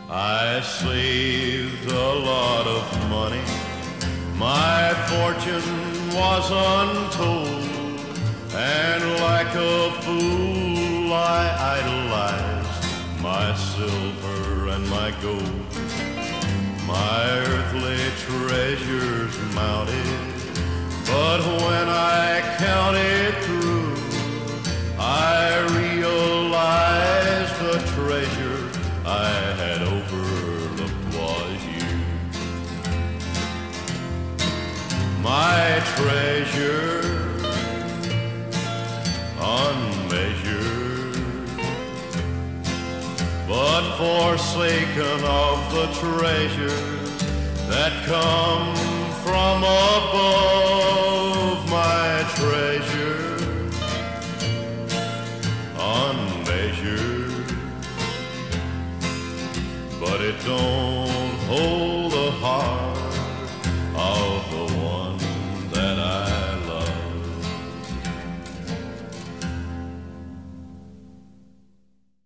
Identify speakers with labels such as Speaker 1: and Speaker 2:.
Speaker 1: I saved a lot of money. My fortune was untold. And like a fool I idolized my silver and my gold. My earthly treasures mounted, but when I counted through, I realized the treasure I had overlooked was you. My treasure, unmeasured, but forsaken of the treasures that come from above. My treasure, unmeasured, but it don't hold a heart